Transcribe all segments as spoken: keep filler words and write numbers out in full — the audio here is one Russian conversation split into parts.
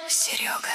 Серега.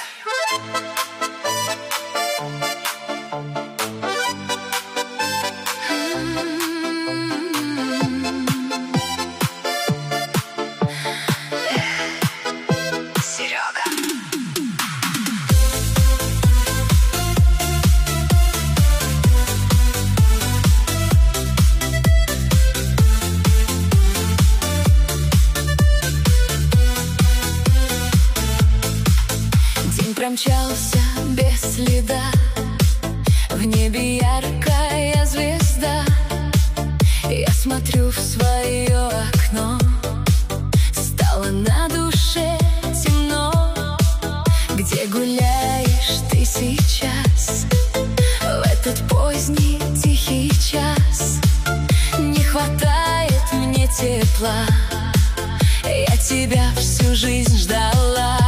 Промчался без следа, в небе яркая звезда. Я смотрю в свое окно, стало на душе темно. Где гуляешь ты сейчас, в этот поздний тихий час? Не хватает мне тепла, я тебя всю жизнь ждала.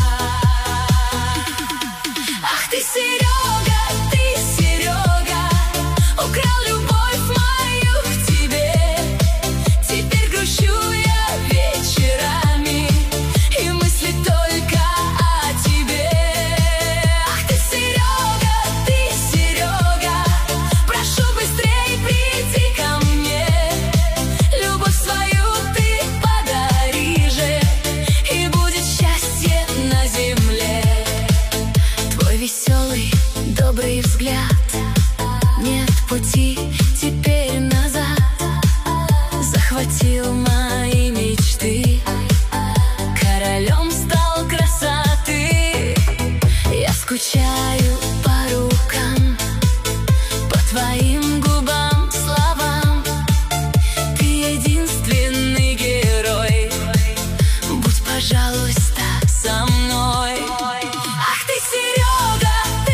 Ты, Серега, ты, Серега, украл любовь мою к тебе. Теперь грущу я вечерами, и мысли только о тебе. Ах ты, Серега, ты, Серега, прошу быстрей приди ко мне. Любовь свою ты подари же, и будет счастье на земле. Веселый, добрый взгляд, нет пути теперь назад. Захватил мои мечты, королем стал красоты. Я скучаю по рукам, по твоим губам, словам. Ты единственный герой, будь, пожалуйста, со мной. Ах ты, Серега,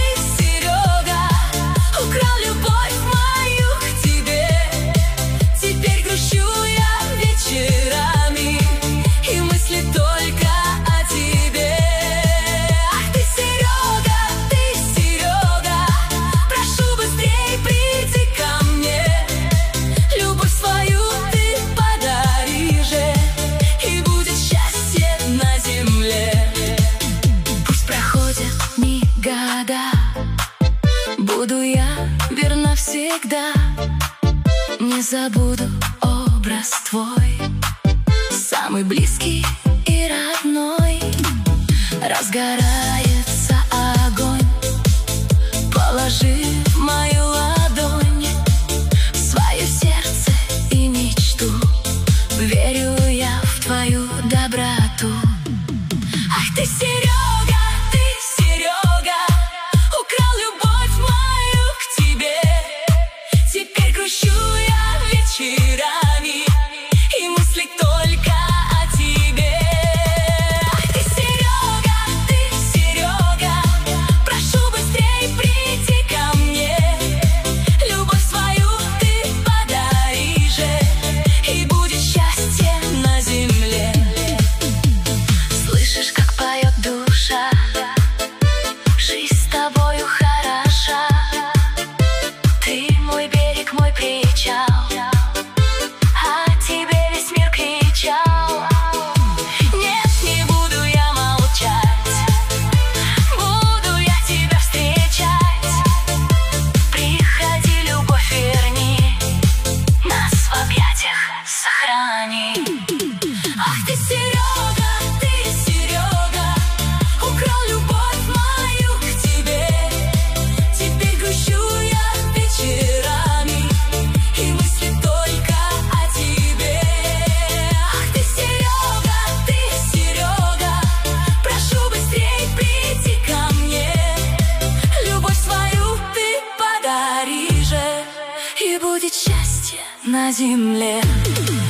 буду я верна всегда, не забуду образ твой, самый близкий и родной. Разгорается огонь, положи в мою ладонь свое сердце и мечту. Верю я в твою доброту. Ах ты, Серега, вечерами, и мысли только о тебе. Ах ты, Серега, ты, Серега, прошу быстрей приди ко мне. Любовь свою ты подари же, и будет счастье на земле. Слышишь, как поет душа, жизнь с тобою хороша. Ты мой берег, мой причал, и будет счастье на земле.